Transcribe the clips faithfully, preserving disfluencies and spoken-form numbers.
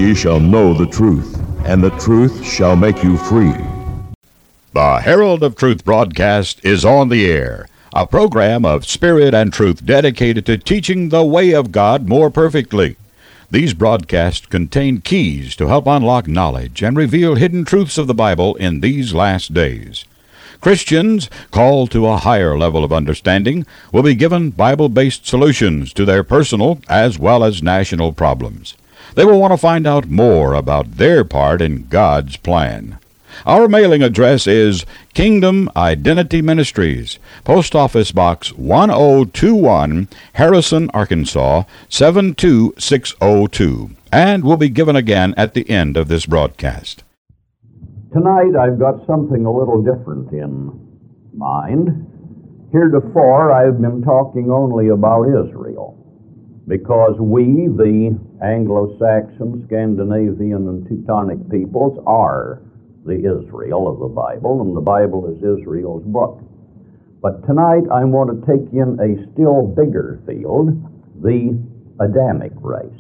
ye shall know the truth, and the truth shall make you free. The Herald of Truth broadcast is on the air, a program of spirit and truth dedicated to teaching the way of God more perfectly. These broadcasts contain keys to help unlock knowledge and reveal hidden truths of the Bible in these last days. Christians called to a higher level of understanding will be given Bible-based solutions to their personal as well as national problems. They will want to find out more about their part in God's plan. Our mailing address is Kingdom Identity Ministries, Post Office Box one oh two one, Harrison, Arkansas seven two six oh two, and will be given again at the end of this broadcast. Tonight I've got something a little different in mind. Heretofore I've been talking only about Israel, because we, the Anglo-Saxon, Scandinavian, and Teutonic peoples, are the Israel of the Bible, and the Bible is Israel's book. But tonight I want to take in a still bigger field, the Adamic race.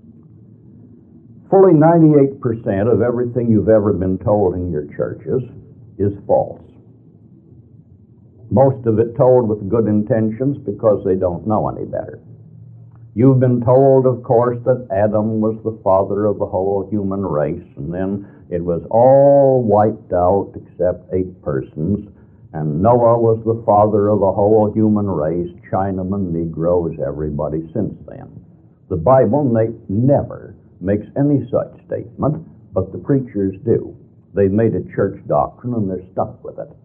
Fully ninety-eight percent of everything you've ever been told in your churches is false. Most of it told with good intentions because they don't know any better. You've been told, of course, that Adam was the father of the whole human race, and then it was all wiped out except eight persons, and Noah was the father of the whole human race, Chinamen, Negroes, everybody since then. The Bible ne- never makes any such statement, but the preachers do. They've made it church doctrine and they're stuck with it.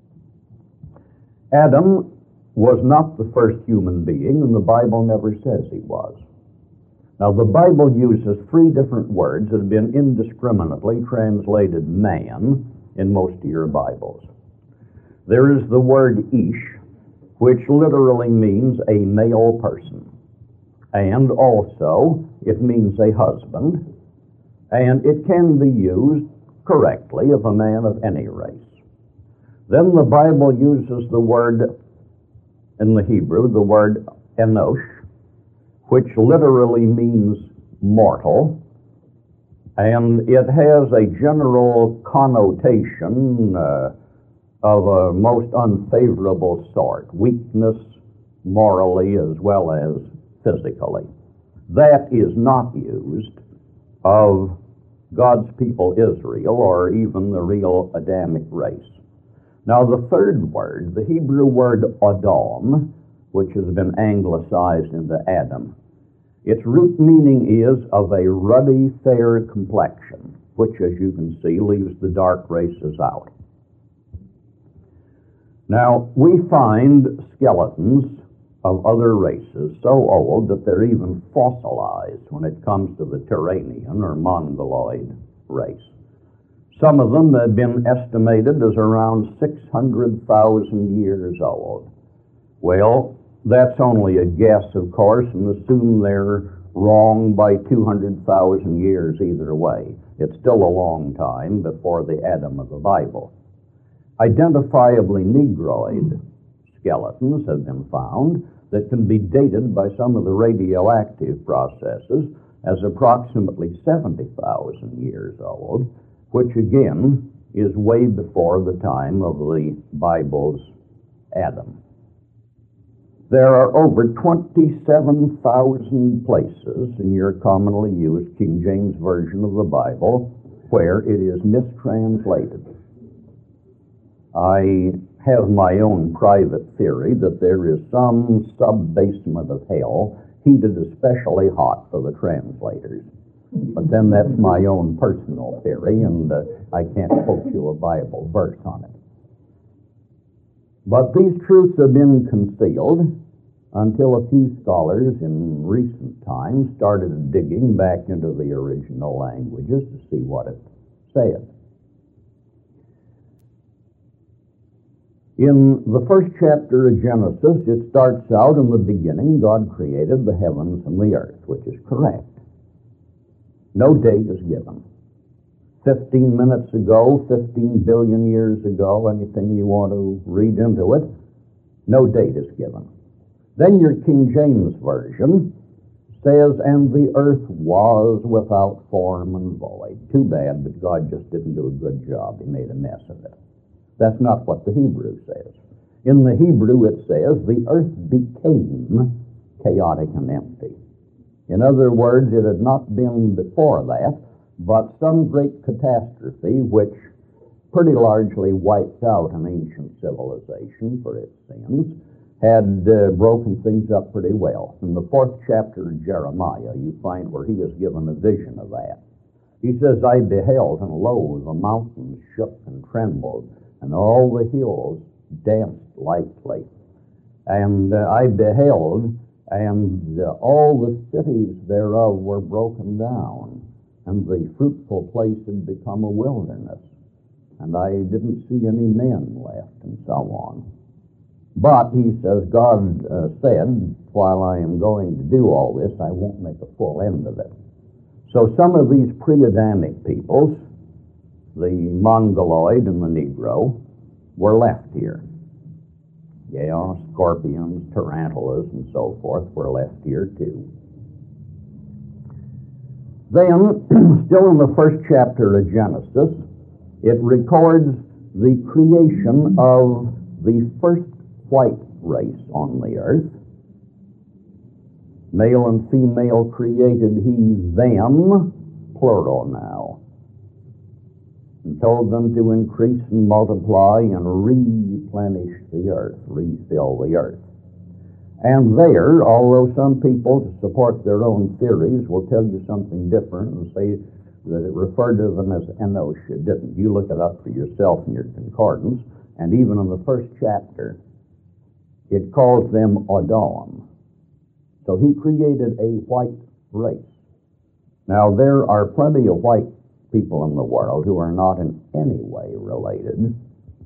Adam was not the first human being, and the Bible never says he was. Now, the Bible uses three different words that have been indiscriminately translated man in most of your Bibles. There is the word ish, which literally means a male person. And also, it means a husband, and it can be used correctly of a man of any race. Then the Bible uses the word, in the Hebrew, the word enosh, which literally means mortal, and it has a general connotation uh, of a most unfavorable sort, weakness morally as well as physically. That is not used of God's people Israel or even the real Adamic race. Now the third word, the Hebrew word Adam, which has been anglicized into Adam, its root meaning is of a ruddy, fair complexion, which, as you can see, leaves the dark races out. Now, we find skeletons of other races so old that they're even fossilized when it comes to the Turanian or Mongoloid race. Some of them have been estimated as around six hundred thousand years old. Well, that's only a guess, of course, and assume they're wrong by two hundred thousand years either way. It's still a long time before the Adam of the Bible. Identifiably Negroid skeletons have been found that can be dated by some of the radioactive processes as approximately seventy thousand years old, which again is way before the time of the Bible's Adam. There are over twenty-seven thousand places in your commonly used King James Version of the Bible where it is mistranslated. I have my own private theory that there is some sub-basement of hell heated especially hot for the translators. But then that's my own personal theory, and uh, I can't quote you a Bible verse on it. But these truths have been concealed until a few scholars in recent times started digging back into the original languages to see what it said. In the first chapter of Genesis, it starts out, in the beginning, God created the heavens and the earth, which is correct. No date is given. Fifteen minutes ago, fifteen billion years ago, anything you want to read into it, no date is given. Then your King James Version says, and the earth was without form and void. Too bad, but God just didn't do a good job. He made a mess of it. That's not what the Hebrew says. In the Hebrew it says, the earth became chaotic and empty. In other words, it had not been before that, but some great catastrophe which pretty largely wiped out an ancient civilization for its sins, had uh, broken things up pretty well. In the fourth chapter of Jeremiah, you find where he is given a vision of that. He says, I beheld, and lo, the mountains shook and trembled, and all the hills danced lightly. And uh, I beheld, and uh, all the cities thereof were broken down, and the fruitful place had become a wilderness. And I didn't see any men left, and so on. But, he says, God uh, said, while I am going to do all this, I won't make a full end of it. So some of these pre-Adamic peoples, the Mongoloid and the Negro, were left here. Yeah, scorpions, tarantulas, and so forth were left here too. Then, still in the first chapter of Genesis, it records the creation of the first white race on the earth. Male and female created he them, plural now, and told them to increase and multiply and replenish the earth, refill the earth. And there, although some people, to support their own theories, will tell you something different and say that it referred to them as Enosh, it didn't. You look it up for yourself in your concordance, and even in the first chapter, it calls them Adam. So he created a white race. Now, there are plenty of white people in the world who are not in any way related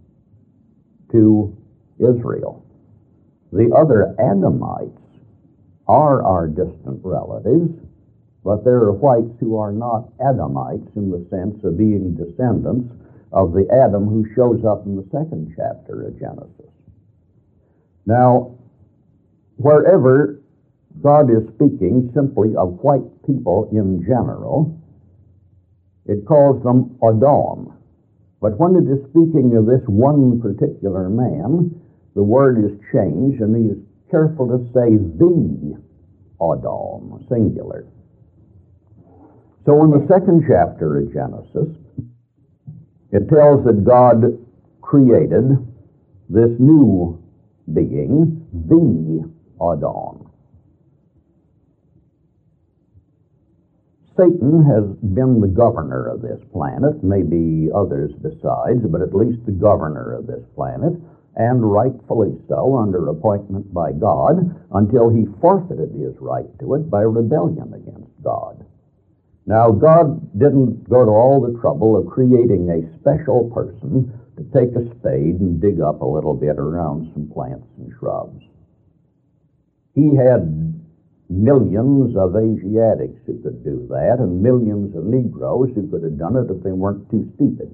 to Israel. The other Adamites are our distant relatives, but there are whites who are not Adamites in the sense of being descendants of the Adam who shows up in the second chapter of Genesis. Now, wherever God is speaking simply of white people in general, it calls them Adam. But when it is speaking of this one particular man, the word is changed, and he is careful to say the Adam, singular. So in the second chapter of Genesis, it tells that God created this new being, the Adam. Satan has been the governor of this planet, maybe others besides, but at least the governor of this planet, and rightfully so, under appointment by God, until he forfeited his right to it by rebellion against God. Now, God didn't go to all the trouble of creating a special person to take a spade and dig up a little bit around some plants and shrubs. He had millions of Asiatics who could do that, and millions of Negroes who could have done it if they weren't too stupid.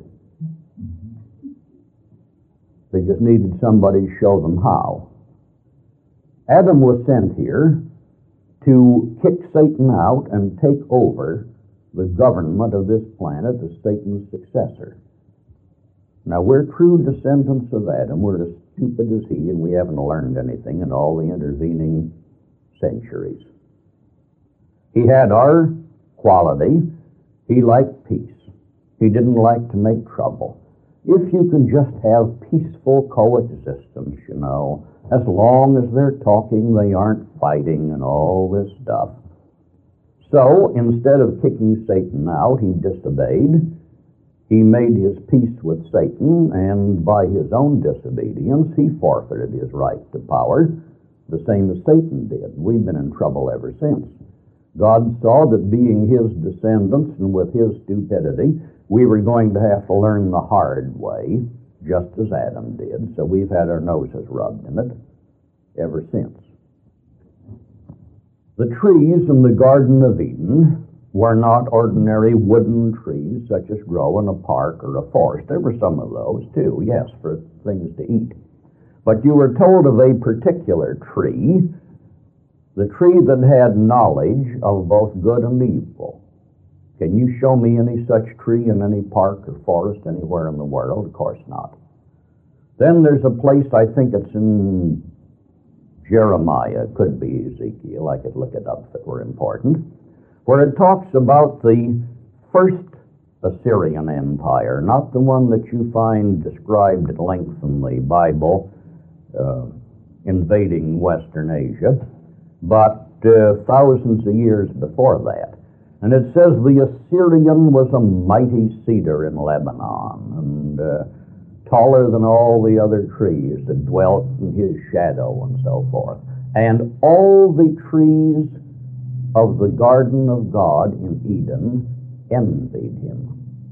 They just needed somebody to show them how. Adam was sent here to kick Satan out and take over the government of this planet as Satan's successor. Now, we're true descendants of Adam. We're as stupid as he, and we haven't learned anything in all the intervening centuries. He had our quality. He liked peace. He didn't like to make trouble. If you can just have peaceful coexistence, you know, as long as they're talking, they aren't fighting and all this stuff. So, instead of kicking Satan out, he disobeyed. He made his peace with Satan, and by his own disobedience, he forfeited his right to power, the same as Satan did. We've been in trouble ever since. God saw that being his descendants and with his stupidity, we were going to have to learn the hard way, just as Adam did, so we've had our noses rubbed in it ever since. The trees in the Garden of Eden were not ordinary wooden trees such as grow in a park or a forest. There were some of those too, yes, for things to eat. But you were told of a particular tree the tree that had knowledge of both good and evil. Can you show me any such tree in any park or forest anywhere in the world? Of course not. Then there's a place, I think it's in Jeremiah, it could be Ezekiel, I could look it up if it were important, where it talks about the first Assyrian Empire, not the one that you find described at length in the Bible, uh, invading Western Asia, but uh, thousands of years before that. And it says the Assyrian was a mighty cedar in Lebanon, and uh, taller than all the other trees that dwelt in his shadow and so forth. And all the trees of the garden of God in Eden envied him.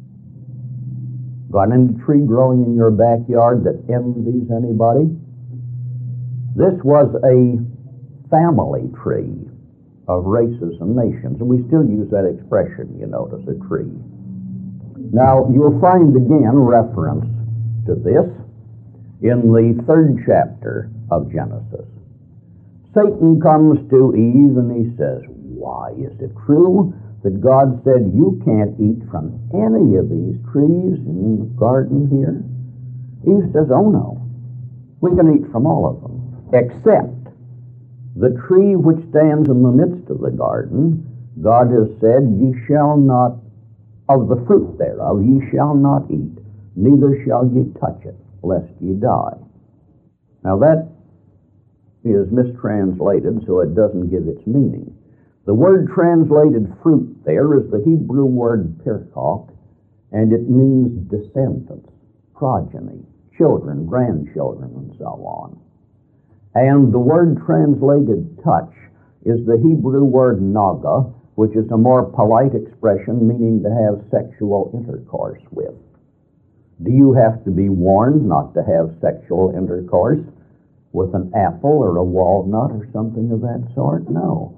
Got any tree growing in your backyard that envies anybody? This was a family tree of races and nations, and we still use that expression, you notice, a tree. Now, you'll find again reference to this in the third chapter of Genesis. Satan comes to Eve and he says, why, is it true that God said you can't eat from any of these trees in the garden here? Eve says, oh no, we can eat from all of them, except the tree which stands in the midst of the garden. God has said, ye shall not, of the fruit thereof, ye shall not eat, neither shall ye touch it, lest ye die. Now that is mistranslated, so it doesn't give its meaning. The word translated fruit there is the Hebrew word pirkok, and it means descendants, progeny, children, grandchildren, and so on. And the word translated touch is the Hebrew word naga, which is a more polite expression meaning to have sexual intercourse with. Do you have to be warned not to have sexual intercourse with an apple or a walnut or something of that sort? No.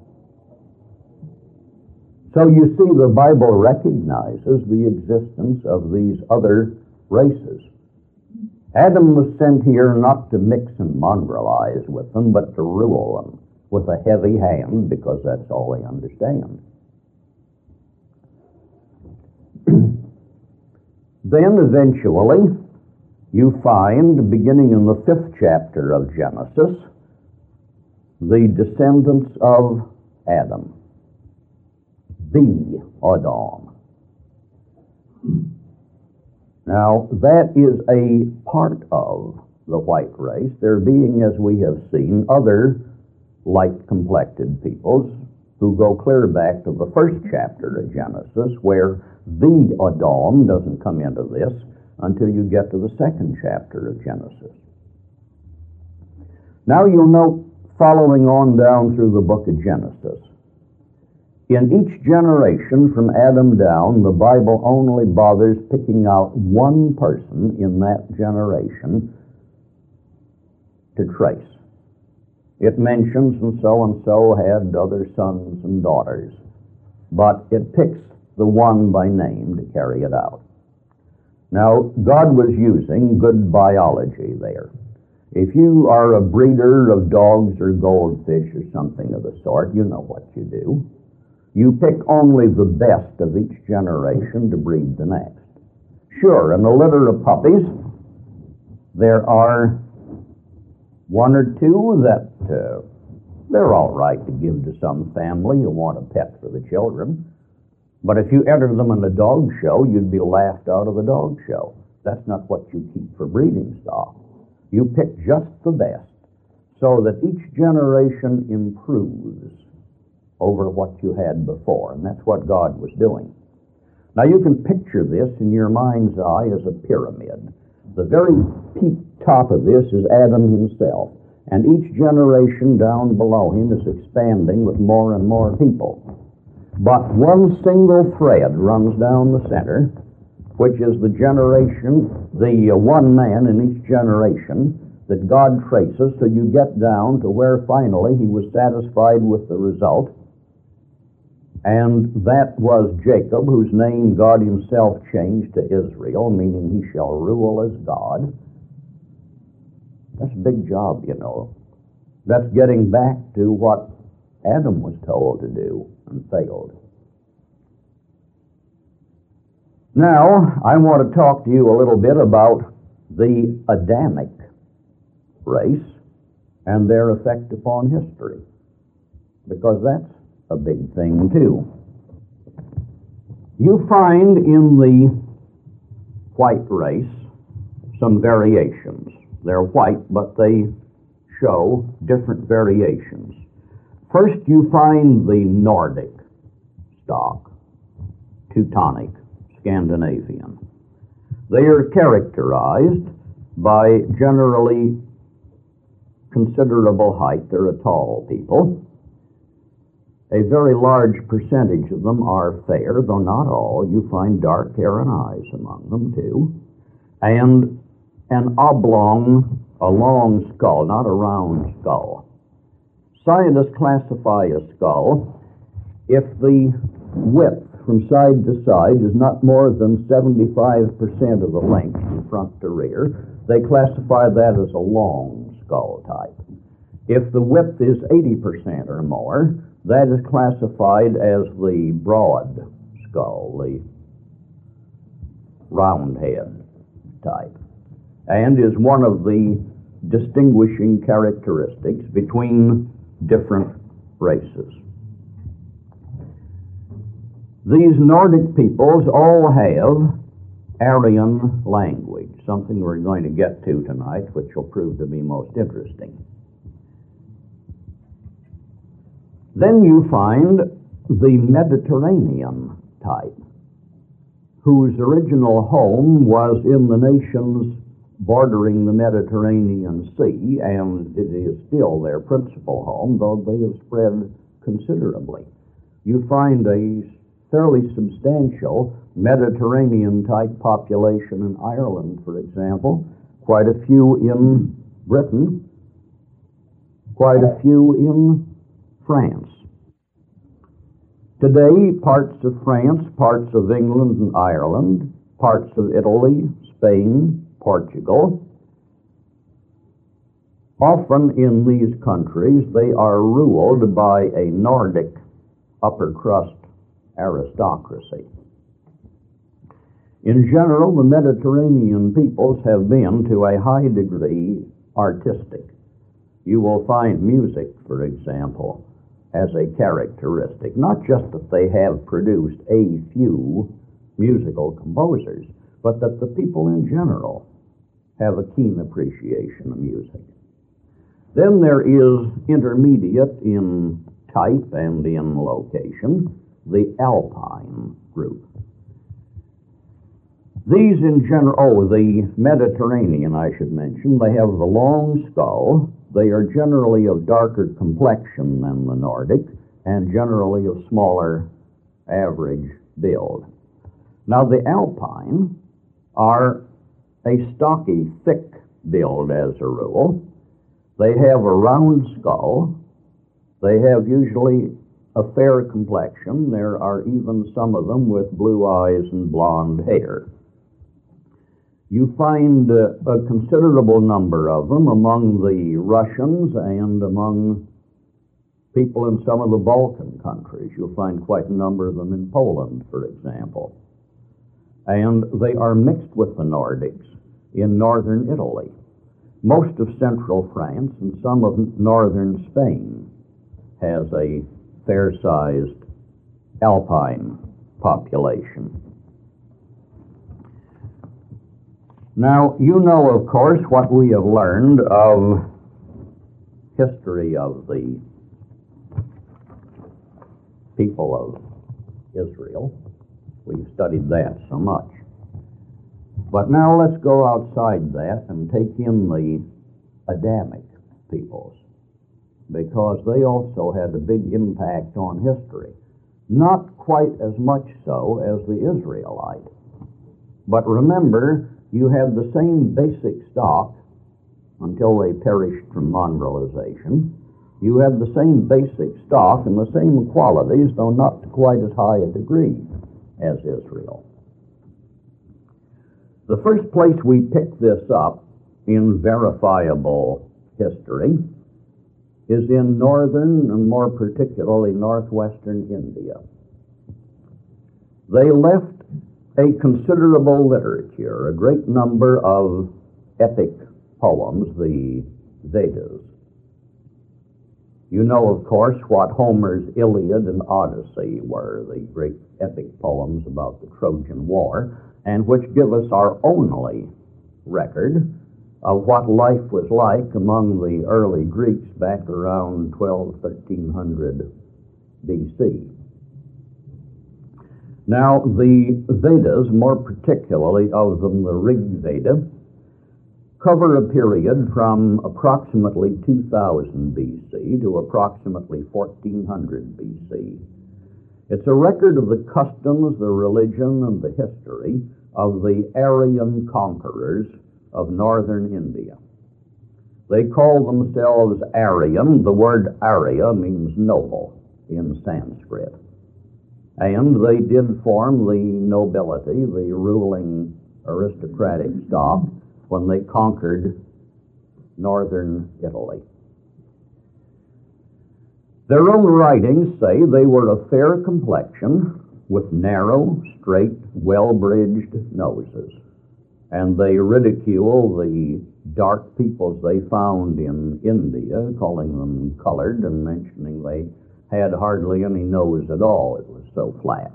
So you see, the Bible recognizes the existence of these other races. Adam was sent here not to mix and mongrelize with them, but to rule them with a heavy hand, because that's all they understand. Then eventually you find, beginning in the fifth chapter of Genesis, the descendants of Adam, the Adam. Now, that is a part of the white race, there being, as we have seen, other light-complected peoples who go clear back to the first chapter of Genesis, where the Adam doesn't come into this until you get to the second chapter of Genesis. Now you'll note, following on down through the book of Genesis, in each generation from Adam down, the Bible only bothers picking out one person in that generation to trace. It mentions and so-and-so had other sons and daughters, but it picks the one by name to carry it out. Now, God was using good biology there. If you are a breeder of dogs or goldfish or something of the sort, you know what you do. You pick only the best of each generation to breed the next. Sure, in a litter of puppies, there are one or two that uh, they're all right to give to some family who want a pet for the children. But if you enter them in a dog show, you'd be laughed out of the dog show. That's not what you keep for breeding stock. You pick just the best so that each generation improves over what you had before, and that's what God was doing. Now you can picture this in your mind's eye as a pyramid. The very peak top of this is Adam himself, and each generation down below him is expanding with more and more people. But one single thread runs down the center, which is the generation, the uh, one man in each generation that God traces till you get down to where finally he was satisfied with the result. And that was Jacob, whose name God himself changed to Israel, meaning he shall rule as God. That's a big job, you know. That's getting back to what Adam was told to do and failed. Now, I want to talk to you a little bit about the Adamic race and their effect upon history, because that's a big thing too. You find in the white race some variations. They're white, but they show different variations. First, you find the Nordic stock, Teutonic, Scandinavian. They are characterized by generally considerable height. They're a tall people. A very large percentage of them are fair, though not all. You find dark hair and eyes among them, too. And an oblong, a long skull, not a round skull. Scientists classify a skull if the width from side to side is not more than seventy-five percent of the length from front to rear. They classify that as a long skull type. If the width is eighty percent or more, that is classified as the broad skull, the round head type, and is one of the distinguishing characteristics between different races. These Nordic peoples all have Aryan language, something we're going to get to tonight, which will prove to be most interesting. Then you find the Mediterranean type, whose original home was in the nations bordering the Mediterranean Sea, and it is still their principal home, though they have spread considerably. You find a fairly substantial Mediterranean-type population in Ireland, for example, quite a few in Britain, quite a few in France. Today, parts of France, parts of England and Ireland, parts of Italy, Spain, Portugal, often in these countries they are ruled by a Nordic upper crust aristocracy. In general, the Mediterranean peoples have been, to a high degree, artistic. You will find music, for example, as a characteristic, not just that they have produced a few musical composers, but that the people in general have a keen appreciation of music. Then there is intermediate in type and in location, the Alpine group. These in general, oh, the Mediterranean, I should mention, they have the long skull. They are generally of darker complexion than the Nordic, and generally of smaller average build. Now, the Alpine are a stocky, thick build as a rule. They have a round skull. They have usually a fair complexion. There are even some of them with blue eyes and blonde hair. You find uh, a considerable number of them among the Russians and among people in some of the Balkan countries. You'll find quite a number of them in Poland, for example. And they are mixed with the Nordics in northern Italy. Most of central France and some of northern Spain has a fair-sized Alpine population. Now, you know, of course, what we have learned of history of the people of Israel. We've studied that so much. But now let's go outside that and take in the Adamic peoples, because they also had a big impact on history. Not quite as much so as the Israelite. But remember, you had the same basic stock until they perished from mongrelization. You had the same basic stock and the same qualities, though not to quite as high a degree as Israel. The first place we pick this up in verifiable history is in northern and more particularly northwestern India. They left a considerable literature, a great number of epic poems, the Vedas. You know, of course, what Homer's Iliad and Odyssey were, the great epic poems about the Trojan War, and which give us our only record of what life was like among the early Greeks back around twelve, thirteen hundred B C. Now, the Vedas, more particularly of them the Rig Veda, cover a period from approximately two thousand B C to approximately fourteen hundred B C. It's a record of the customs, the religion, and the history of the Aryan conquerors of northern India. They call themselves Aryan. The word Arya means noble in Sanskrit. And they did form the nobility, the ruling aristocratic stock, when they conquered northern Italy. Their own writings say they were of fair complexion with narrow, straight, well-bridged noses. And they ridicule the dark peoples they found in India, calling them colored and mentioning they had hardly any nose at all. It was so flat.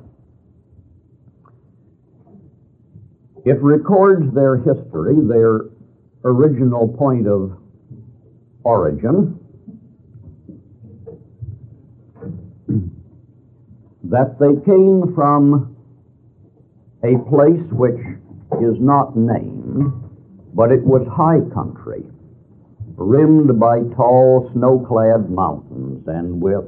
It records their history, their original point of origin, that they came from a place which is not named, but it was high country, rimmed by tall snow-clad mountains and with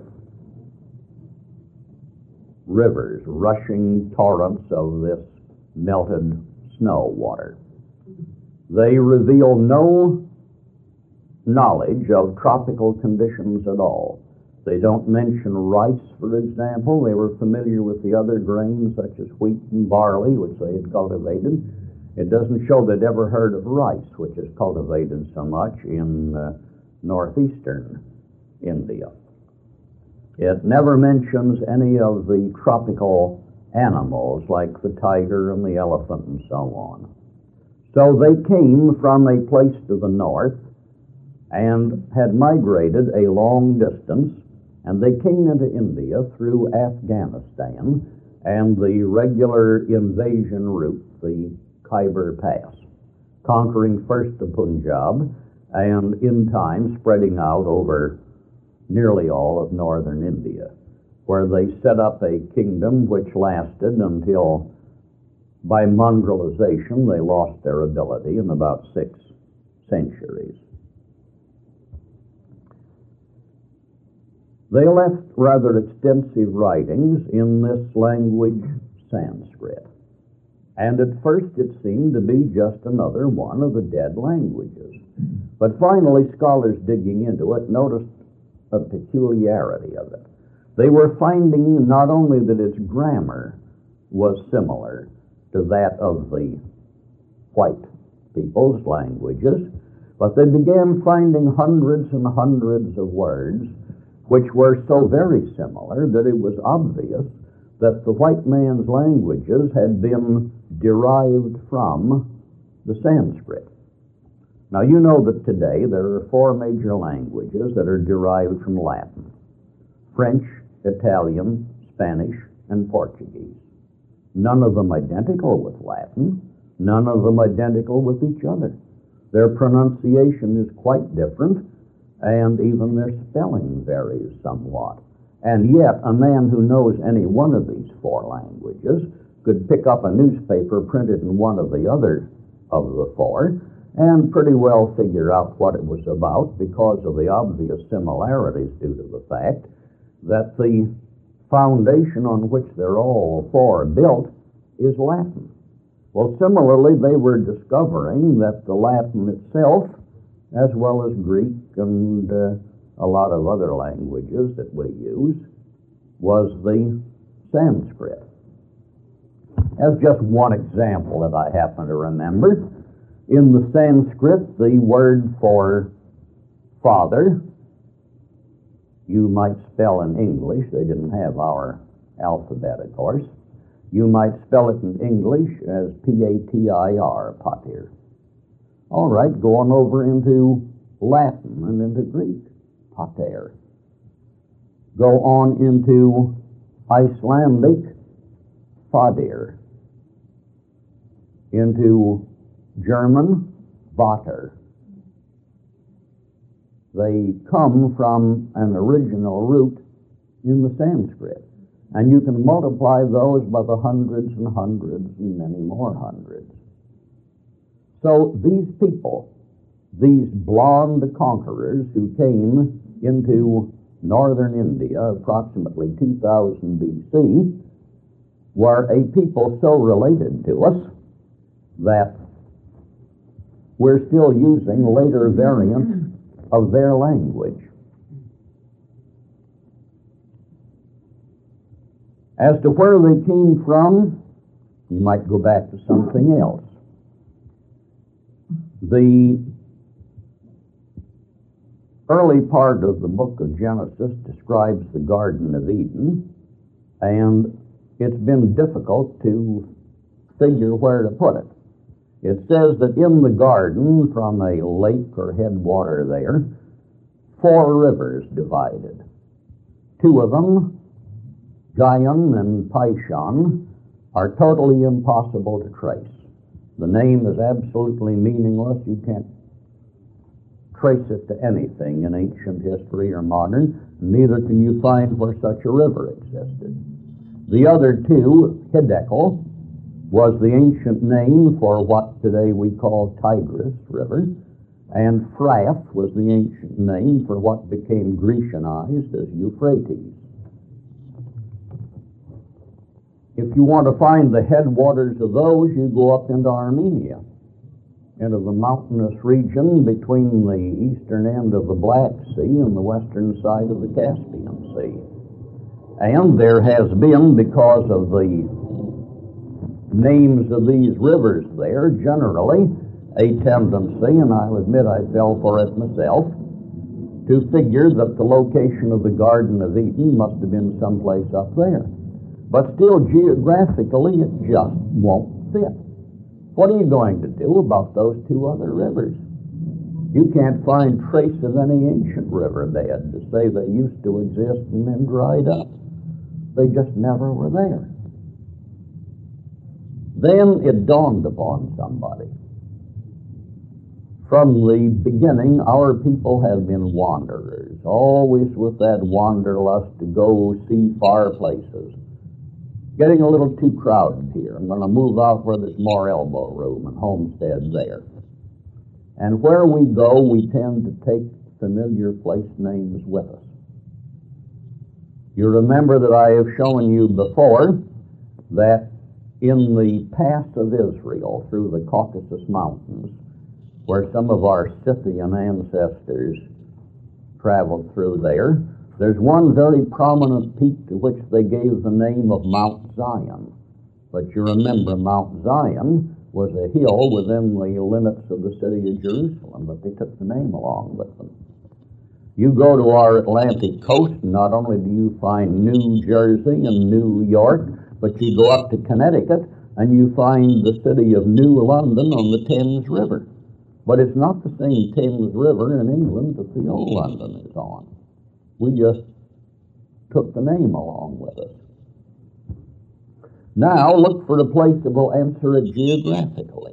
rivers, rushing torrents of this melted snow water. They reveal no knowledge of tropical conditions at all. They don't mention rice, for example. They were familiar with the other grains such as wheat and barley, which they had cultivated. It doesn't show they'd ever heard of rice, which is cultivated so much in uh, northeastern India. It never mentions any of the tropical animals like the tiger and the elephant and so on. So they came from a place to the north and had migrated a long distance, and they came into India through Afghanistan and the regular invasion route, the Khyber Pass, conquering first the Punjab and in time spreading out over nearly all of northern India, where they set up a kingdom which lasted until, by mongrelization, they lost their ability in about six centuries. They left rather extensive writings in this language, Sanskrit. And at first it seemed to be just another one of the dead languages. But finally, scholars digging into it noticed a peculiarity of it. They were finding not only that its grammar was similar to that of the white people's languages, but they began finding hundreds and hundreds of words which were so very similar that it was obvious that the white man's languages had been derived from the Sanskrit. Now, you know that today there are four major languages that are derived from Latin: French, Italian, Spanish, and Portuguese. None of them identical with Latin, none of them identical with each other. Their pronunciation is quite different, and even their spelling varies somewhat. And yet, a man who knows any one of these four languages could pick up a newspaper printed in one of the other of the four and pretty well figure out what it was about because of the obvious similarities due to the fact that the foundation on which they're all four built is Latin. Well, similarly, they were discovering that the Latin itself, as well as Greek and uh, a lot of other languages that we use, was the Sanskrit. As just one example that I happen to remember, in the Sanskrit, the word for father You might spell in English, they didn't have our alphabet, of course. You might spell it in English as P A T I R, pater. All right, go on over into Latin and into Greek, pater. Go on into Icelandic, fadir. Into German, vater. They come from an original root in the Sanskrit. And you can multiply those by the hundreds and hundreds and many more hundreds. So these people, these blonde conquerors who came into northern India approximately two thousand B C, were a people so related to us that we're still using later variants of their language. As to where they came from, you might go back to something else. The early part of the book of Genesis describes the Garden of Eden, and it's been difficult to figure where to put it. It says that in the garden, from a lake or headwater there, four rivers divided. Two of them, Gihon and Pishon, are totally impossible to trace. The name is absolutely meaningless. You can't trace it to anything in ancient history or modern. Neither can you find where such a river existed. The other two, Hiddekel, was the ancient name for what today we call Tigris River, and Phrath was the ancient name for what became Grecianized as Euphrates. If you want to find the headwaters of those, you go up into Armenia, into the mountainous region between the eastern end of the Black Sea and the western side of the Caspian Sea. And there has been, because of the names of these rivers there, generally a tendency, and I'll admit I fell for it myself, to figure that the location of the Garden of Eden must have been someplace up there. But still, geographically, it just won't fit. What are you going to do about those two other rivers? You can't find trace of any ancient riverbed to say they used to exist and then dried up. They just never were there. Then it dawned upon somebody. From the beginning, our people have been wanderers, always with that wanderlust to go see far places. Getting a little too crowded here. I'm going to move out where there's more elbow room and homesteads there. And where we go, we tend to take familiar place names with us. You remember that I have shown you before that in the pass of Israel through the Caucasus Mountains, where some of our Scythian ancestors traveled through there, there's one very prominent peak to which they gave the name of Mount Zion. But you remember Mount Zion was a hill within the limits of the city of Jerusalem, but they took the name along with them. You go to our Atlantic coast, and not only do you find New Jersey and New York, but you go up to Connecticut, and you find the city of New London on the Thames River. But it's not the same Thames River in England that the old London is on. We just took the name along with us. Now, look for a place that will answer it geographically.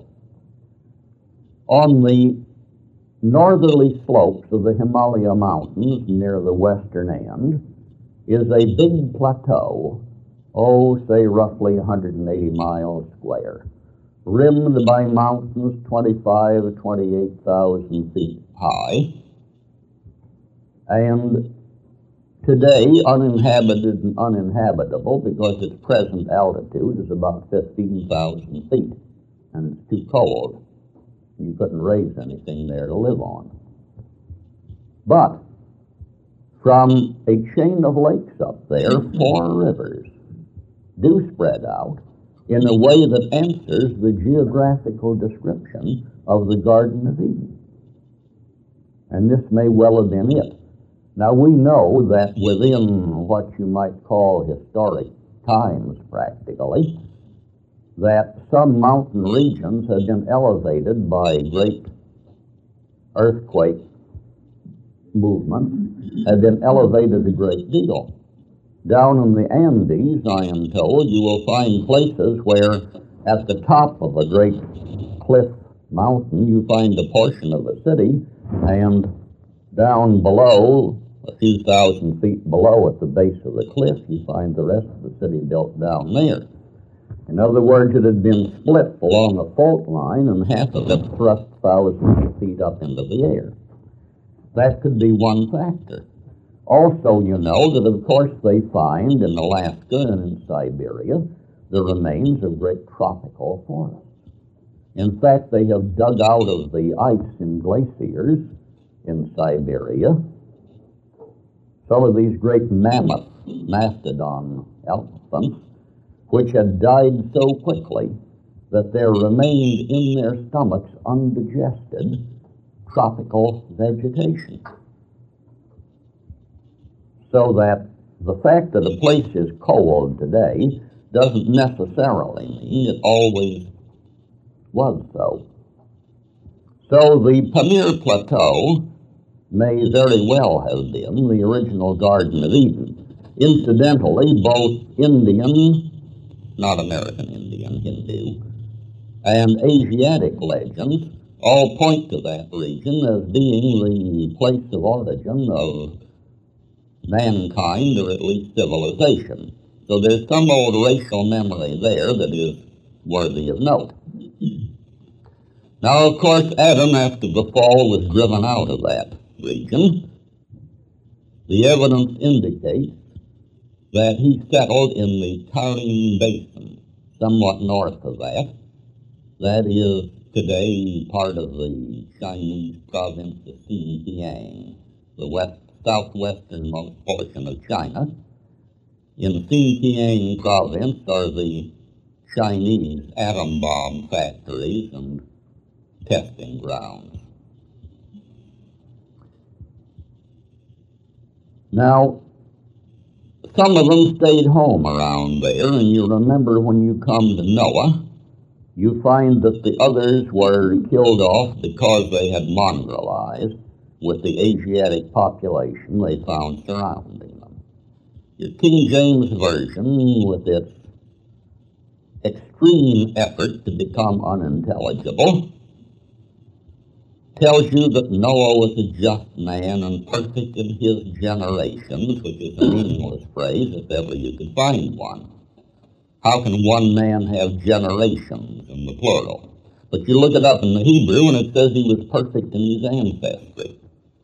On the northerly slopes of the Himalaya Mountains near the western end is a big plateau, oh, say roughly one hundred eighty miles square, rimmed by mountains twenty-five or twenty-eight thousand feet high, and today uninhabited and uninhabitable because its present altitude is about fifteen thousand feet, and it's too cold. You couldn't raise anything there to live on. But from a chain of lakes up there, four rivers do spread out in a way that answers the geographical description of the Garden of Eden. And this may well have been it. Now we know that within what you might call historic times practically, that some mountain regions have been elevated by great earthquake movements, have been elevated a great deal. Down in the Andes, I am told, you will find places where at the top of a great cliff mountain you find a portion of a city, and down below, a few thousand feet below at the base of the cliff, you find the rest of the city built down there. In other words, it had been split along a fault line, and half of it thrust thousands of feet up into the air. That could be one factor. Also, you know that, of course, they find in Alaska and in Siberia the remains of great tropical forests. In fact, they have dug out of the ice in glaciers in Siberia some of these great mammoths, mastodon elephants, which had died so quickly that there remained in their stomachs undigested tropical vegetation. So that the fact that a place is cold today doesn't necessarily mean it always was so. So the Pamir Plateau may very well have been the original Garden of Eden. Incidentally, both Indian, not American Indian, Hindu, and Asiatic legends all point to that region as being the place of origin of mankind, or at least civilization. So there's some old racial memory there that is worthy of note. Now, of course, Adam, after the fall, was driven out of that region. The evidence indicates that he settled in the Tarim Basin, somewhat north of that. That is today part of the Chinese province of Xinjiang, the west, southwesternmost portion of China. In Xinjiang province are the Chinese atom bomb factories and testing grounds. Now, some of them stayed home around there, and you remember when you come to Noah, you find that the others were killed off because they had mongrelized with the Asiatic population they found surrounding them. Your King James Version, with its extreme effort to become unintelligible, tells you that Noah was a just man and perfect in his generations, which is a meaningless phrase if ever you could find one. How can one man have generations in the plural? But you look it up in the Hebrew and it says he was perfect in his ancestry.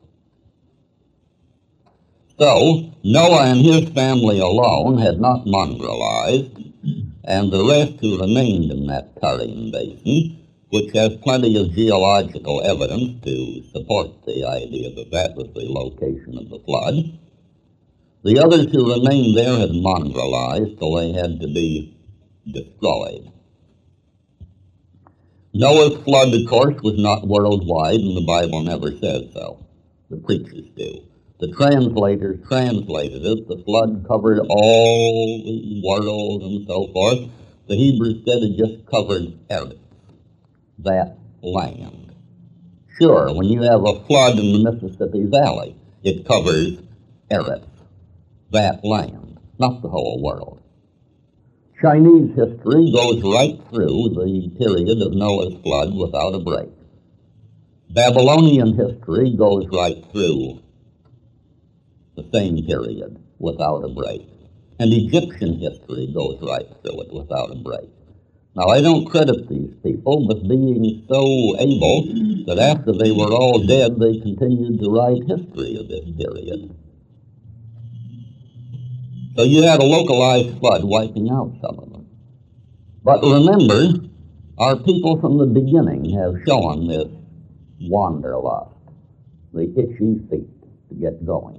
So, Noah and his family alone had not mongrelized, and the rest who remained in that Tarim Basin, which has plenty of geological evidence to support the idea that that was the location of the flood. The others who remained there had mongrelized, so they had to be destroyed. Noah's flood, of course, was not worldwide, and the Bible never says so. The preachers do. The translators translated it. The flood covered all the world and so forth. The Hebrews said it just covered Eretz, that land. Sure, when you have a flood in the Mississippi Valley, it covers Eretz, that land, not the whole world. Chinese history goes right through the period of Noah's flood without a break. Babylonian history goes right through the same period without a break. And Egyptian history goes right through it without a break. Now, I don't credit these people with being so able that after they were all dead, they continued to write history of this period. So you had a localized flood wiping out some of them. But remember, our people from the beginning have shown this wanderlust, the itchy feet to get going.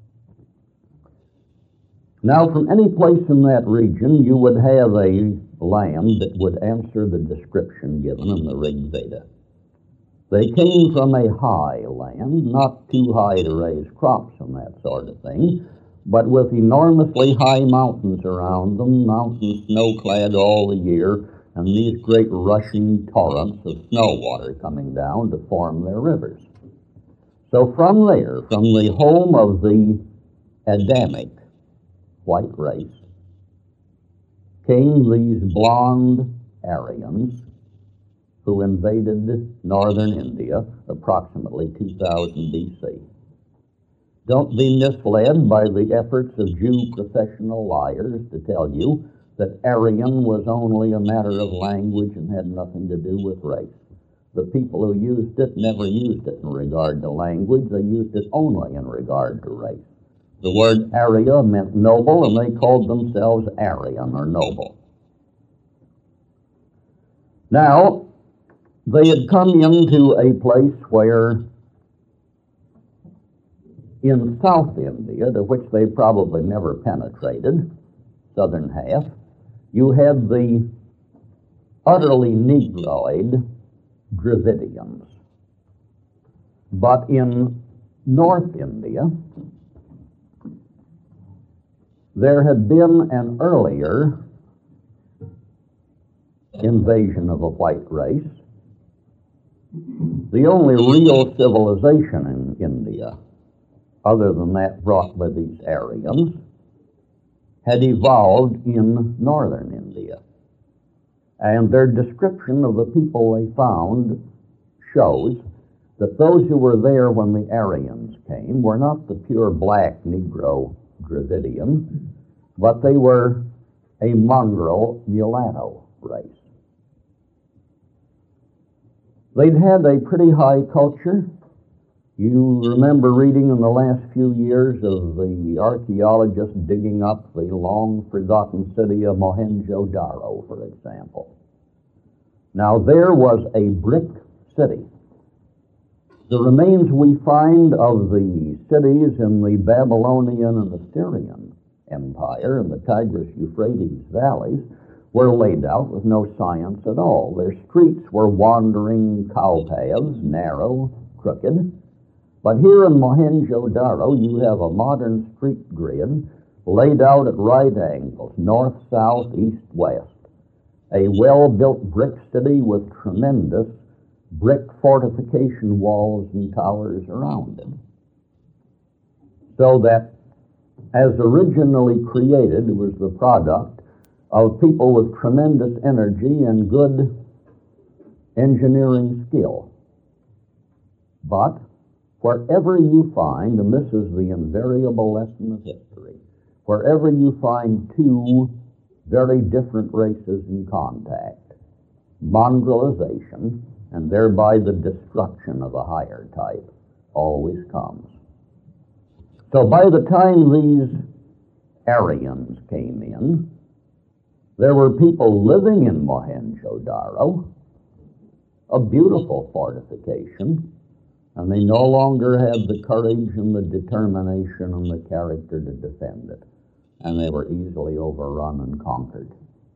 Now, from any place in that region, you would have a land that would answer the description given in the Rig Veda. They came from a high land, not too high to raise crops and that sort of thing, but with enormously high mountains around them, mountains snow-clad all the year, and these great rushing torrents of snow water coming down to form their rivers. So from there, from the home of the Adamic white race, came these blonde Aryans who invaded northern India approximately two thousand B C. Don't be misled by the efforts of Jew professional liars to tell you that Aryan was only a matter of language and had nothing to do with race. The people who used it never used it in regard to language. They used it only in regard to race. The word Arya meant noble, and they called themselves Aryan, or noble. Now, they had come into a place where, in South India, to which they probably never penetrated, southern half, you had the utterly Negroid Dravidians. But in North India, there had been an earlier invasion of a white race. The only real civilization in India, other than that brought by these Aryans, had evolved in northern India. And their description of the people they found shows that those who were there when the Aryans came were not the pure black Negro Dravidian, but they were a mongrel mulatto race. They'd had a pretty high culture. You remember reading in the last few years of the archaeologists digging up the long-forgotten city of Mohenjo-Daro, for example. Now, there was a brick city. The remains we find of the cities in the Babylonian and Assyrian Empire in the Tigris-Euphrates valleys were laid out with no science at all. Their streets were wandering cow paths, narrow, crooked. But here in Mohenjo-Daro, you have a modern street grid laid out at right angles, north, south, east, west. A well-built brick city with tremendous brick fortification walls and towers around it. So that, as originally created, it was the product of people with tremendous energy and good engineering skill. But wherever you find, and this is the invariable lesson of history, wherever you find two very different races in contact, mongrelization, and thereby the destruction of a higher type, always comes. So by the time these Aryans came in, there were people living in Mohenjo-Daro, a beautiful fortification, and they no longer had the courage and the determination and the character to defend it, and they were easily overrun and conquered.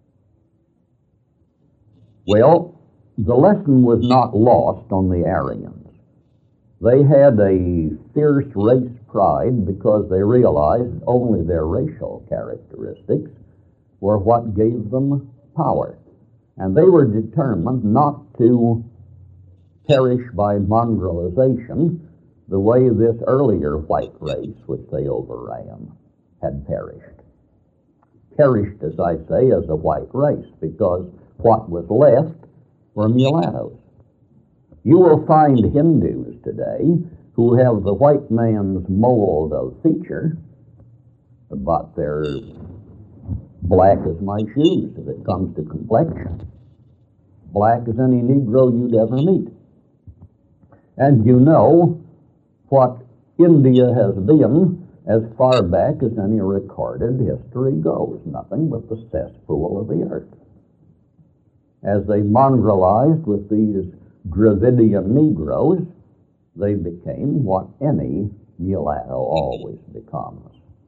Well, the lesson was not lost on the Aryans. They had a fierce race pride because they realized only their racial characteristics were what gave them power. And they were determined not to perish by mongrelization the way this earlier white race, which they overran, had perished. Perished, as I say, as a white race, because what was left were mulattoes. You will find Hindus today who have the white man's mold of feature, but they're black as my shoes if it comes to complexion. Black as any Negro you'd ever meet. And you know what India has been as far back as any recorded history goes, nothing but the cesspool of the earth. As they mongrelized with these Dravidian Negroes, they became what any mulatto always becomes.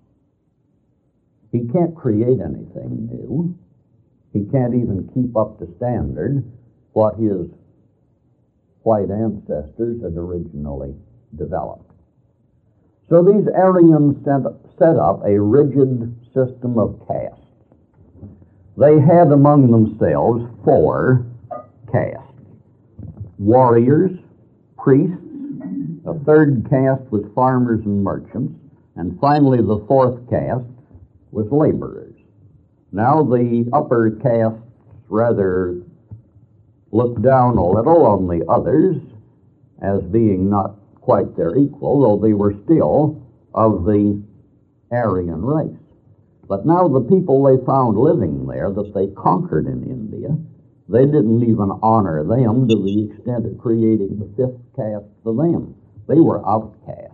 He can't create anything new. He can't even keep up to standard what his white ancestors had originally developed. So these Aryans set up a rigid system of castes. They had among themselves four castes: warriors, priests, a third caste was farmers and merchants, and finally the fourth caste was laborers. Now the upper castes rather looked down a little on the others as being not quite their equal, though they were still of the Aryan race. But now the people they found living there that they conquered in India, they didn't even honor them to the extent of creating the fifth caste for them. They were outcasts.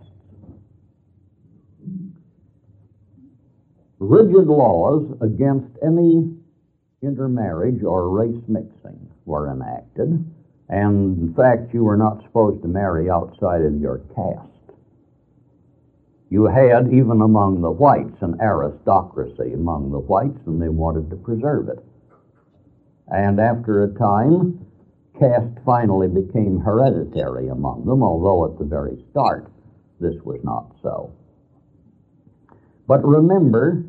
Rigid laws against any intermarriage or race mixing were enacted, and in fact you were not supposed to marry outside of your caste. You had, even among the whites, an aristocracy among the whites, and they wanted to preserve it. And after a time, caste finally became hereditary among them, although at the very start this was not so. But remember,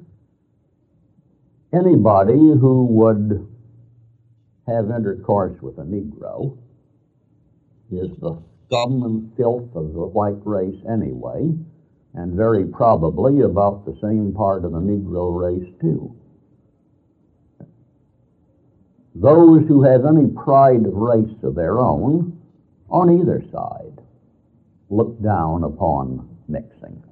anybody who would have intercourse with a Negro is the scum and filth of the white race anyway, and very probably about the same part of the Negro race too. Those who have any pride of race of their own, on either side, look down upon mixing.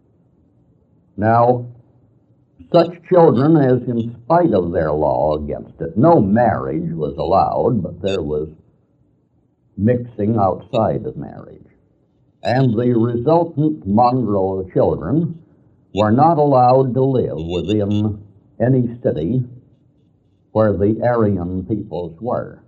Now, such children as, in spite of their law against it, no marriage was allowed, but there was mixing outside of marriage. And the resultant mongrel children were not allowed to live within any city where the Aryan peoples were.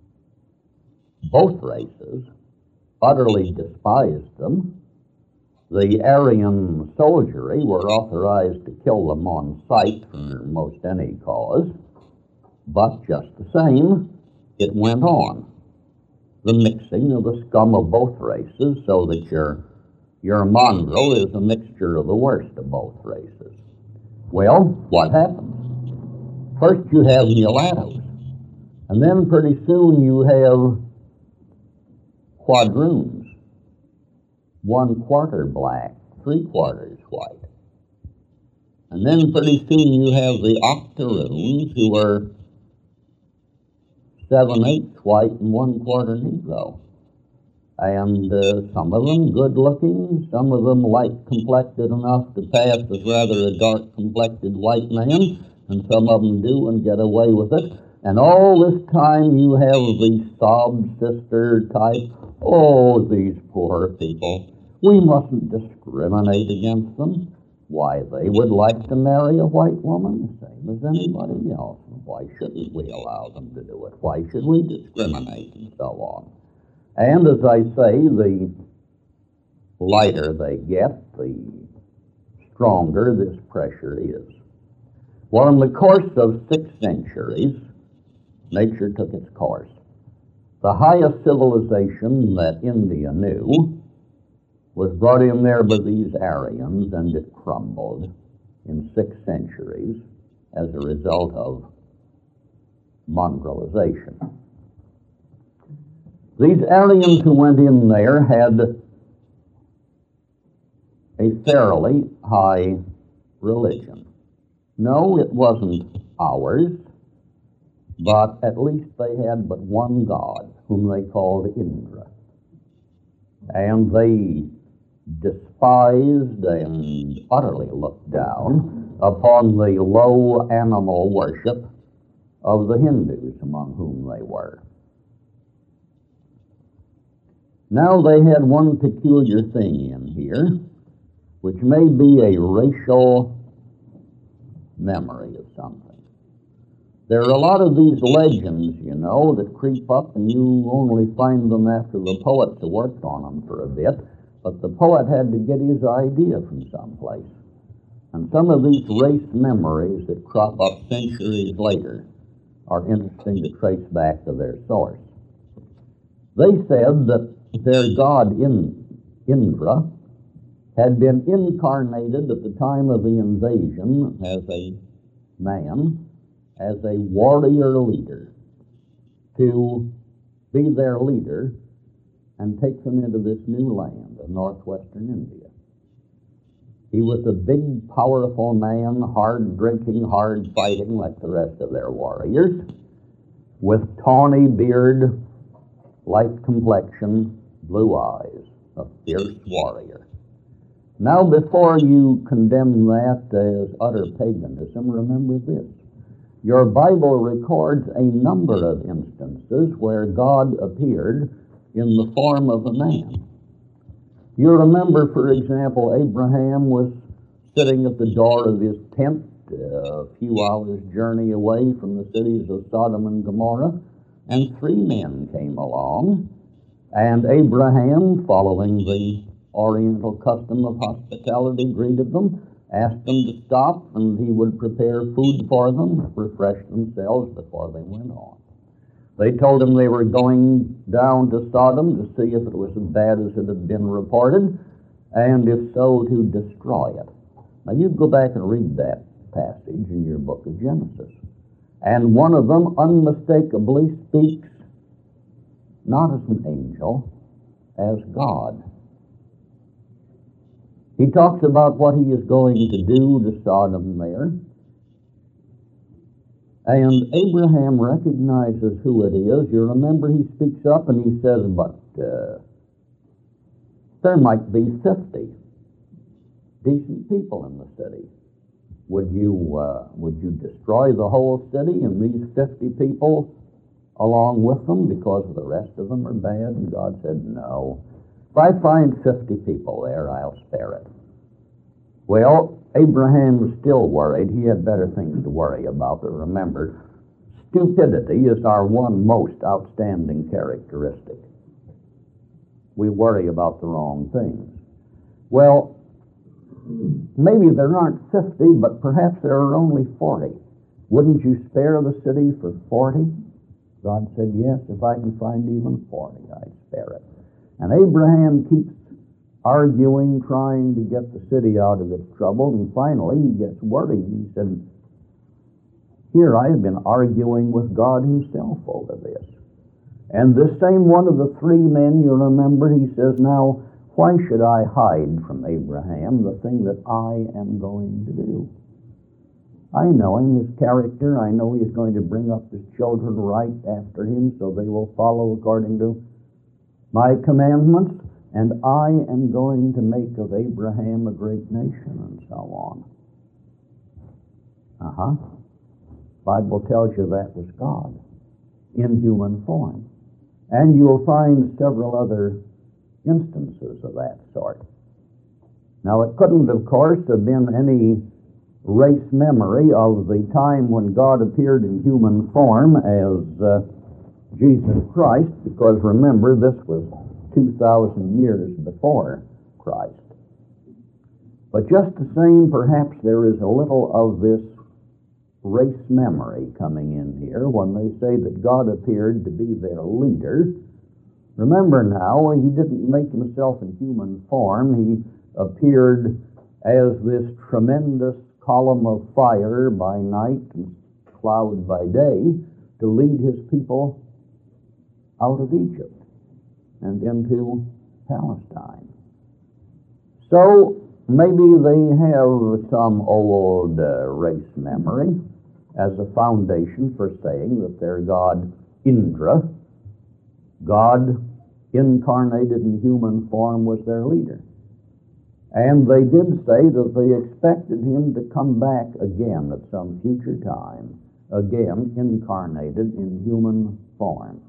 Both races utterly despised them. The Aryan soldiery were authorized to kill them on sight for most any cause, but just the same, it went on. The mixing of the scum of both races, so that your, your mongrel is a mixture of the worst of both races. Well, what happens? First you have mulattoes, and then pretty soon you have quadroons. One quarter black, three quarters white. And then pretty soon you have the octoroons, who are seven-eighths white and one quarter Negro. And uh, some of them good-looking, some of them light-complected enough to pass as rather a dark-complected white man, and some of them do and get away with it. And all this time you have the sob sister type. Oh, these poor people. We mustn't discriminate against them. Why, they would like to marry a white woman the same as anybody else. Why shouldn't we allow them to do it? Why should we discriminate and so on? And as I say, the lighter they get, the stronger this pressure is. Well, in the course of six centuries, nature took its course. The highest civilization that India knew was brought in there by these Aryans, and it crumbled in six centuries as a result of mongrelization. These Aryans who went in there had a fairly high religion. No, it wasn't ours, but at least they had but one god, whom they called Indra. And they despised and utterly looked down upon the low animal worship of the Hindus among whom they were. Now they had one peculiar thing in here, which may be a racial memory of something. There are a lot of these legends, you know, that creep up, and you only find them after the poets have worked on them for a bit. But the poet had to get his idea from someplace. And some of these race memories that crop up centuries later are interesting to trace back to their source. They said that their god In, Indra had been incarnated at the time of the invasion as a man, as a warrior leader, to be their leader and take them into this new land of northwestern India. He was a big, powerful man, hard drinking, hard fighting like the rest of their warriors, with tawny beard, light complexion, blue eyes, a fierce warrior. Now, before you condemn that as utter paganism, remember this. Your Bible records a number of instances where God appeared in the form of a man. You remember, for example, Abraham was sitting at the door of his tent a few hours' journey away from the cities of Sodom and Gomorrah, and three men came along, and Abraham, following the Oriental custom of hospitality, greeted them, asked them to stop, and he would prepare food for them, refresh themselves before they went on. They told him they were going down to Sodom to see if it was as bad as it had been reported, and if so, to destroy it. Now, you go back and read that passage in your book of Genesis. And one of them unmistakably speaks not as an angel, as God. He talks about what he is going to do to Sodom there. And Abraham recognizes who it is. You remember he speaks up and he says, but uh, there might be fifty decent people in the city. Would you, uh, would you destroy the whole city and these fifty people along with them because the rest of them are bad? And God said, no. If I find fifty people there, I'll spare it. Well, Abraham was still worried. He had better things to worry about. But remember, stupidity is our one most outstanding characteristic. We worry about the wrong things. Well, maybe there aren't fifty, but perhaps there are only forty. Wouldn't you spare the city for forty? God said, yes, if I can find even forty, I'd spare it. And Abraham keeps arguing, trying to get the city out of its trouble, and finally he gets worried. He said, here I have been arguing with God himself over this. And this same one of the three men, you remember, he says, now, why should I hide from Abraham the thing that I am going to do? I know him, his character. I know he's going to bring up his children right after him so they will follow according to my commandments. And I am going to make of Abraham a great nation, and so on. Uh-huh. Bible tells you that was God in human form. And you'll find several other instances of that sort. Now, it couldn't, of course, have been any race memory of the time when God appeared in human form as uh, Jesus Christ, because remember, this was two thousand years before Christ. But just the same, perhaps there is a little of this race memory coming in here when they say that God appeared to be their leader. Remember now, he didn't make himself in human form. He appeared as this tremendous column of fire by night and cloud by day to lead his people out of Egypt and into Palestine. So maybe they have some old uh, race memory as a foundation for saying that their god Indra, God incarnated in human form, was their leader. And they did say that they expected him to come back again at some future time, again incarnated in human form.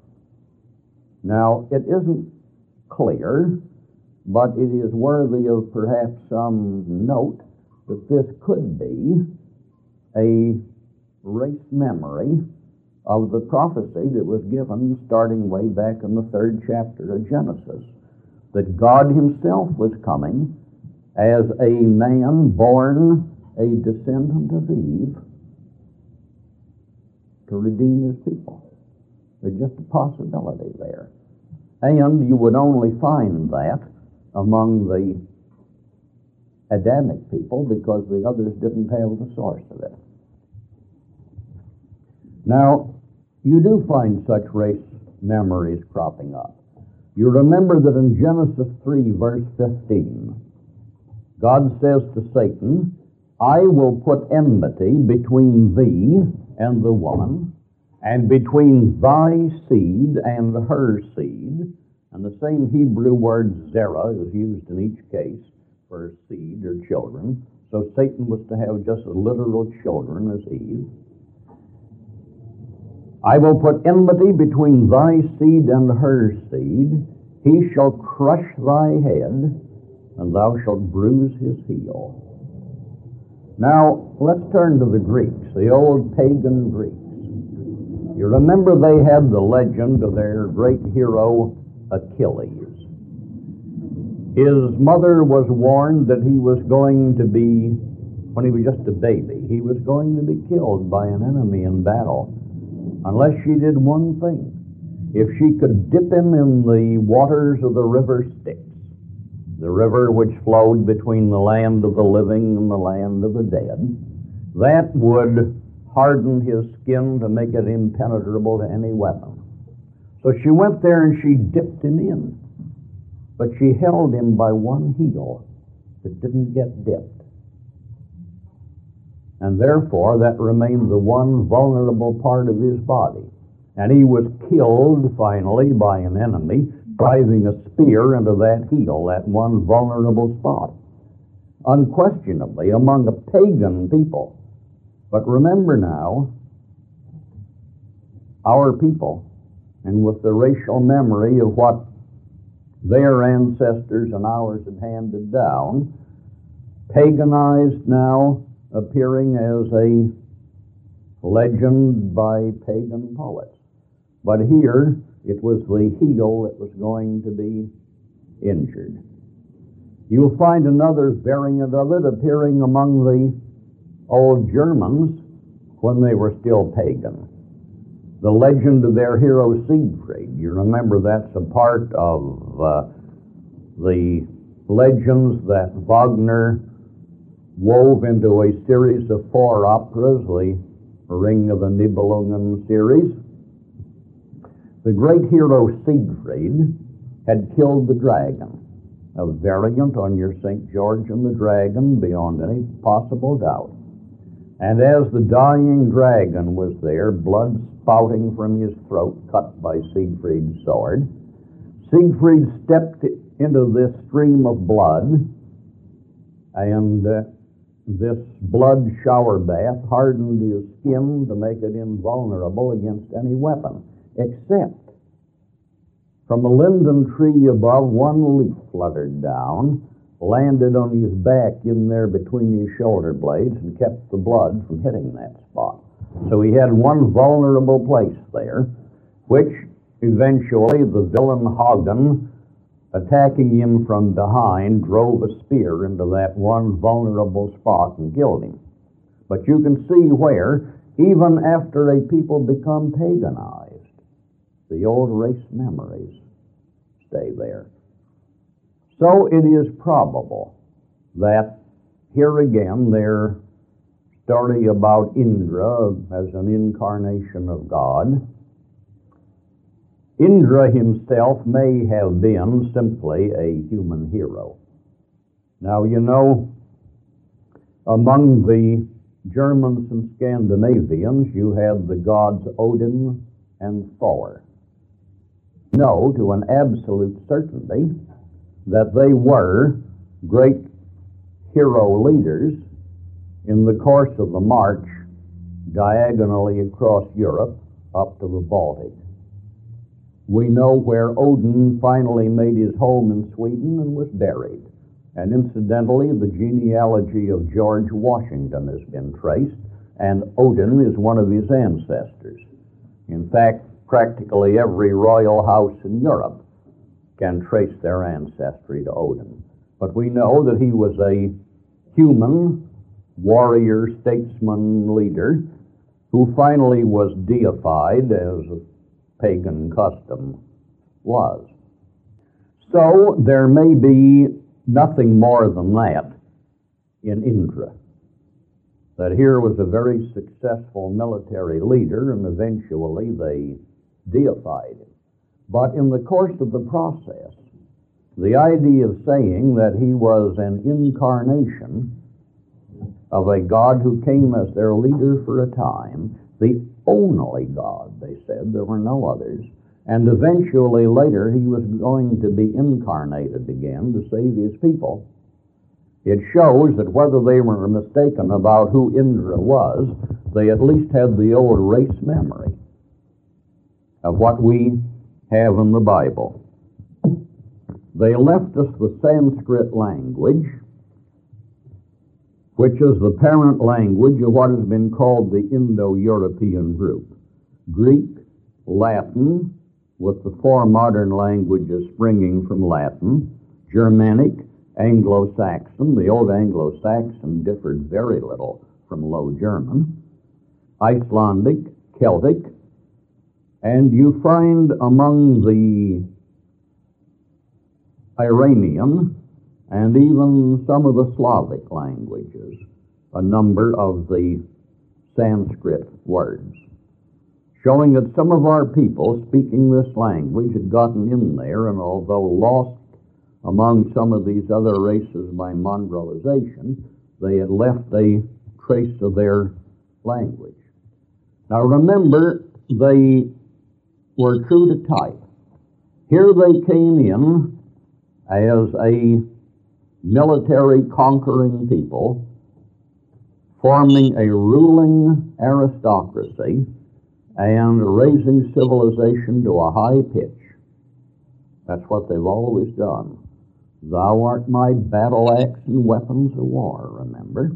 Now, it isn't clear, but it is worthy of perhaps some note that this could be a race memory of the prophecy that was given starting way back in the third chapter of Genesis, that God himself was coming as a man born a descendant of Eve to redeem his people. There's just a possibility there. And you would only find that among the Adamic people because the others didn't have the source of it. Now, you do find such race memories cropping up. You remember that in Genesis three, verse fifteen, God says to Satan, I will put enmity between thee and the woman, and between thy seed and her seed. And the same Hebrew word zerah is used in each case for seed or children. So Satan was to have just as literal children as Eve. I will put enmity between thy seed and her seed. He shall crush thy head, and thou shalt bruise his heel. Now, let's turn to the Greeks, the old pagan Greeks. You remember they had the legend of their great hero, Achilles. His mother was warned that he was going to be, when he was just a baby, he was going to be killed by an enemy in battle, unless she did one thing. If she could dip him in the waters of the river Styx, the river which flowed between the land of the living and the land of the dead, that would harden his skin to make it impenetrable to any weapon. So she went there and she dipped him in, but she held him by one heel that didn't get dipped. And therefore that remained the one vulnerable part of his body. And he was killed finally by an enemy driving a spear into that heel, that one vulnerable spot. Unquestionably among a pagan people. But remember now, our people, and with the racial memory of what their ancestors and ours had handed down, paganized now, appearing as a legend by pagan poets. But here, it was the heel that was going to be injured. You'll find another variant of it appearing among the old Germans when they were still pagan. The legend of their hero Siegfried. You remember that's a part of uh, the legends that Wagner wove into a series of four operas, the Ring of the Nibelungen series. The great hero Siegfried had killed the dragon, a variant on your Saint George and the Dragon beyond any possible doubt. And as the dying dragon was there, blood spouting from his throat, cut by Siegfried's sword, Siegfried stepped into this stream of blood, and uh, this blood shower bath hardened his skin to make it invulnerable against any weapon, except from a linden tree above, one leaf fluttered down, landed on his back in there between his shoulder blades, and kept the blood from hitting that spot. So he had one vulnerable place there, which eventually the villain Hagen, attacking him from behind, drove a spear into that one vulnerable spot and killed him. But you can see where, even after a people become paganized, the old race memories stay there. So it is probable that here again their story about Indra as an incarnation of God, Indra himself may have been simply a human hero. Now, you know, among the Germans and Scandinavians, you had the gods Odin and Thor. Know to an absolute certainty that they were great hero leaders in the course of the march diagonally across Europe up to the Baltic. We know where Odin finally made his home in Sweden and was buried. And incidentally, the genealogy of George Washington has been traced, and Odin is one of his ancestors. In fact, practically every royal house in Europe can trace their ancestry to Odin. But we know that he was a human warrior, statesman, leader who finally was deified, as pagan custom was. So there may be nothing more than that in Indra. That here was a very successful military leader, and eventually they deified him. But in the course of the process, the idea of saying that he was an incarnation of a God who came as their leader for a time, the only God, they said, there were no others, and eventually later he was going to be incarnated again to save his people. It shows that whether they were mistaken about who Indra was, they at least had the old race memory of what we have in the Bible. They left us the Sanskrit language, which is the parent language of what has been called the Indo-European group. Greek, Latin, with the four modern languages springing from Latin, Germanic, Anglo-Saxon. The Old Anglo-Saxon differed very little from Low German, Icelandic, Celtic, and you find among the Iranian and even some of the Slavic languages a number of the Sanskrit words, showing that some of our people speaking this language had gotten in there, and although lost among some of these other races by mongrelization, they had left a trace of their language. Now remember, they were true to type. Here they came in as a military conquering people, forming a ruling aristocracy and raising civilization to a high pitch. That's what they've always done. Thou art my battle axe and weapons of war, remember?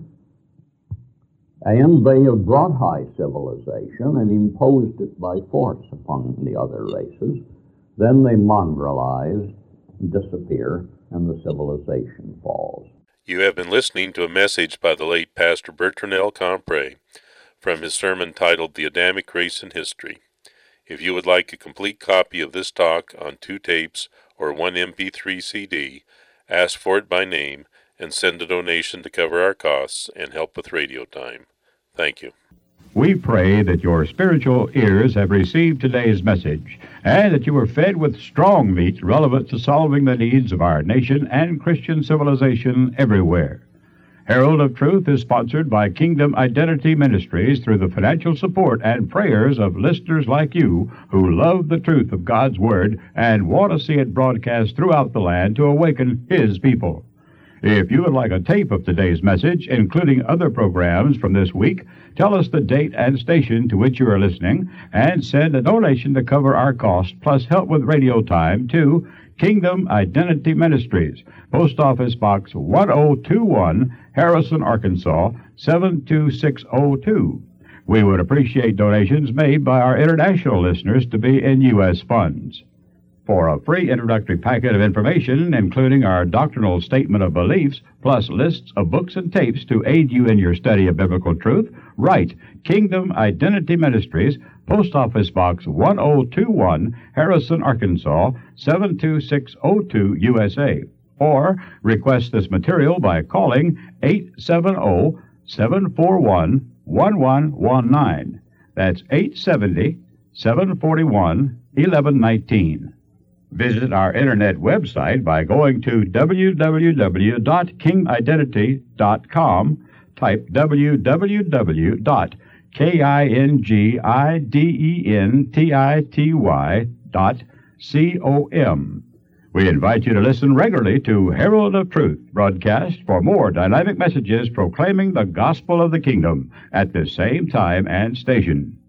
And they have brought high civilization and imposed it by force upon the other races. Then they mongrelize, disappear, and the civilization falls. You have been listening to a message by the late Pastor Bertrand L. Compre from his sermon titled The Adamic Race and History. If you would like a complete copy of this talk on two tapes or one M P three C D, ask for it by name and send a donation to cover our costs and help with radio time. Thank you. We pray that your spiritual ears have received today's message and that you were fed with strong meat relevant to solving the needs of our nation and Christian civilization everywhere. Herald of Truth is sponsored by Kingdom Identity Ministries through the financial support and prayers of listeners like you who love the truth of God's Word and want to see it broadcast throughout the land to awaken His people. If you would like a tape of today's message, including other programs from this week, tell us the date and station to which you are listening, and send a donation to cover our costs, plus help with radio time to Kingdom Identity Ministries, Post Office Box one oh two one, Harrison, Arkansas, seven two six oh two. We would appreciate donations made by our international listeners to be in U S funds. For a free introductory packet of information, including our doctrinal statement of beliefs, plus lists of books and tapes to aid you in your study of biblical truth, write Kingdom Identity Ministries, Post Office Box one oh two one, Harrison, Arkansas, seven two six oh two, U S A. Or request this material by calling eight seven zero, seven four one, one one one nine. That's eight seven zero, seven four one, one one one nine. Visit our internet website by going to w w w dot king identity dot com. Type w w w dot king identity dot com. We invite you to listen regularly to Herald of Truth broadcast for more dynamic messages proclaiming the gospel of the kingdom at this same time and station.